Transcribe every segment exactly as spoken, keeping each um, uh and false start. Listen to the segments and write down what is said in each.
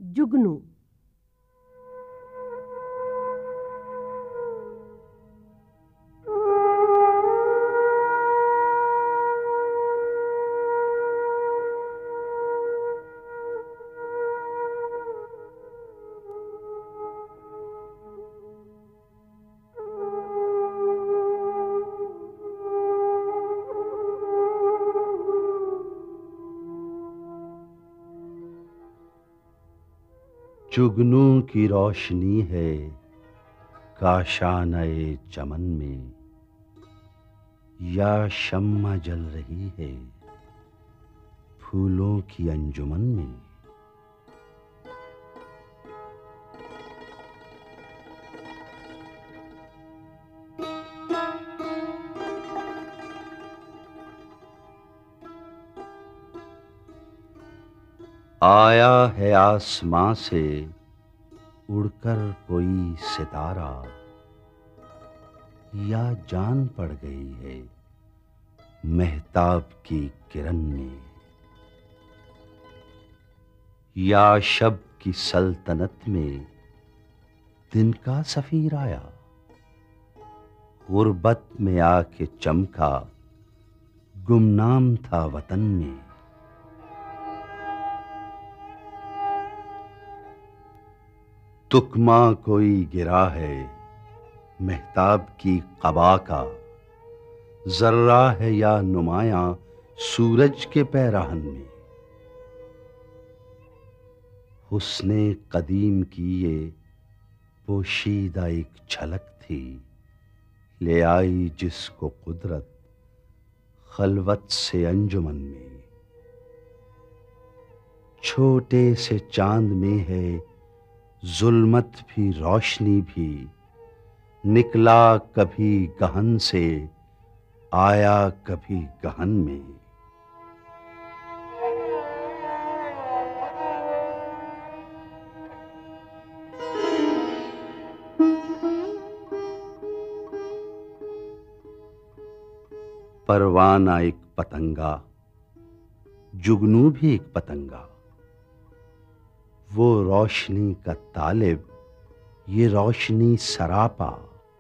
जुगनू। जुगनू की रोशनी है काशाने चमन में, या शम्मा जल रही है फूलों की अंजुमन में। आया है आसमां से उड़कर कोई सितारा, या जान पड़ गई है महताब की किरण में। या शब की सल्तनत में दिन का सफीर आया, गुर्बत में आके चमका गुमनाम था वतन में। तुकमा कोई गिरा है महताब की क़बा का, जर्रा है या नुमाया सूरज के पैराहन में। हुस्ने कदीम की ये पोशीदा एक झलक थी, ले आई जिसको कुदरत खलवत से अंजुमन में। छोटे से चांद में है जुल्मत भी रोशनी भी, निकला कभी गहन से आया कभी गहन में। परवाना एक पतंगा, जुगनू भी एक पतंगा। वो रोशनी का तालिब, ये रोशनी सरापा।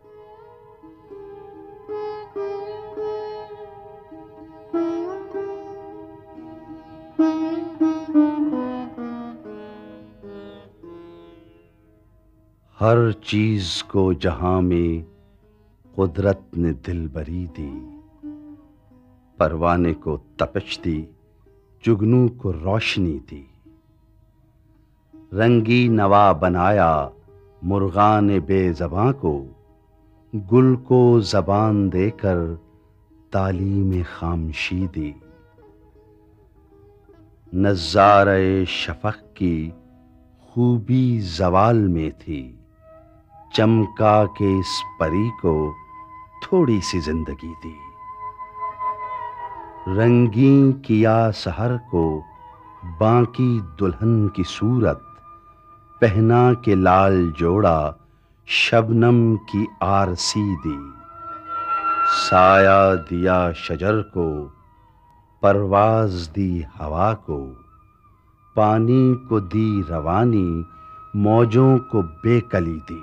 हर चीज को जहां में कुदरत ने दिलबरी दी, परवाने को तपश दी, जुगनू को रोशनी दी। रंगी नवा बनाया मुर्गान बेज़बां को, गुल को ज़बान देकर तालीम खामशी दी। नज़ारे शफ़क़ की खूबी ज़वाल में थी, चमका के इस परी को थोड़ी सी जिंदगी दी। रंगीन किया सहर को बाकी दुल्हन की सूरत, पहना के लाल जोड़ा शबनम की आरसी दी। साया दिया शजर को, परवाज दी हवा को, पानी को दी रवानी, मौजों को बेकली दी।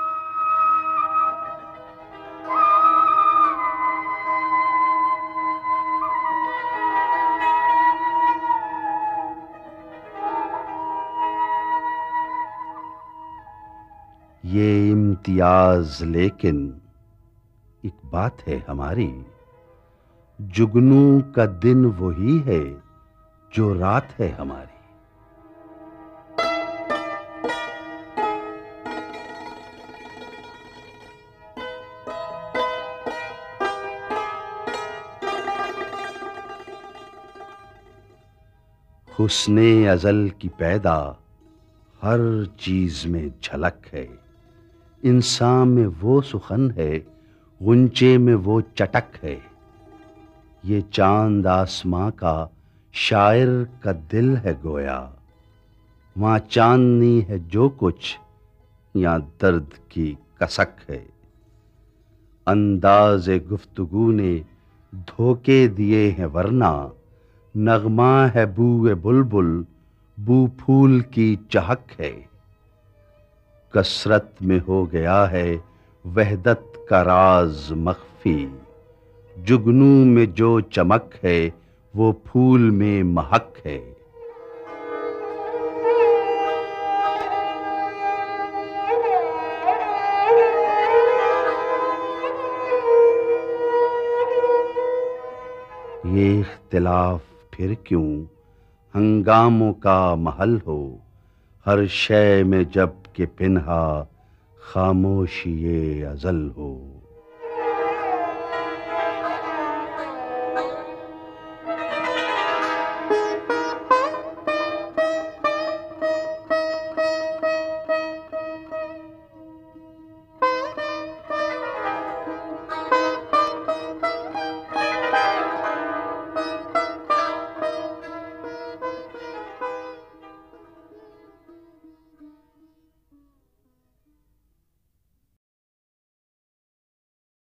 ये इम्तियाज लेकिन एक बात है हमारी, जुगनू का दिन वही है जो रात है हमारी। हुस्ने अज़ल की पैदा हर चीज में झलक है, इंसान में वो सुखन है, गुंचे में वो चटक है। ये चांद आसमां का शायर का दिल है गोया, वहां चांदनी है जो कुछ, यहाँ दर्द की कसक है। अंदाज़े गुफ्तगू ने धोखे दिए हैं वरना, नगमा है बूए बुलबुल, बू फूल की चहक है। कसरत में हो गया है वहदत का राज मख्फी। जुगनू में जो चमक है वो फूल में महक है। ये इख्तिलाफ फिर क्यों हंगामों का महल हो। हर शय में जब के पिन्हा खामोशी ये अज़ल हो।